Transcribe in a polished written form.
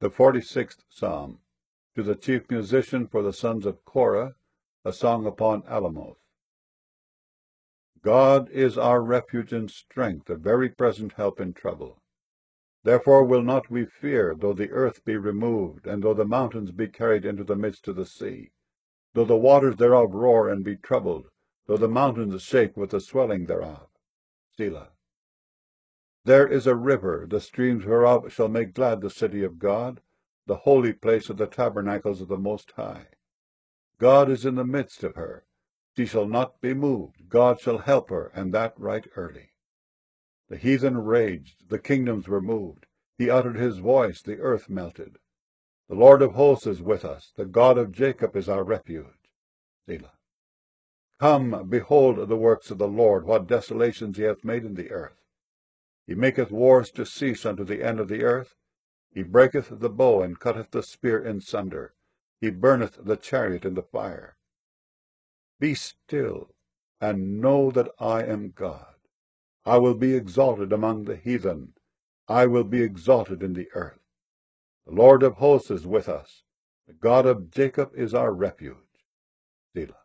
The 46th Psalm. To the chief musician for the sons of Korah, a song upon Alamoth. God is our refuge and strength, a very present help in trouble. Therefore will not we fear, though the earth be removed, and though the mountains be carried into the midst of the sea, though the waters thereof roar and be troubled, though the mountains shake with the swelling thereof. Selah. There is a river, the streams whereof shall make glad the city of God, the holy place of the tabernacles of the Most High. God is in the midst of her. She shall not be moved. God shall help her, and that right early. The heathen raged, the kingdoms were moved. He uttered his voice, the earth melted. The Lord of hosts is with us. The God of Jacob is our refuge. Selah. Come, behold the works of the Lord, what desolations he hath made in the earth. He maketh wars to cease unto the end of the earth. He breaketh the bow, and cutteth the spear in sunder. He burneth the chariot in the fire. Be still, and know that I am God. I will be exalted among the heathen. I will be exalted in the earth. The Lord of hosts is with us. The God of Jacob is our refuge. Selah.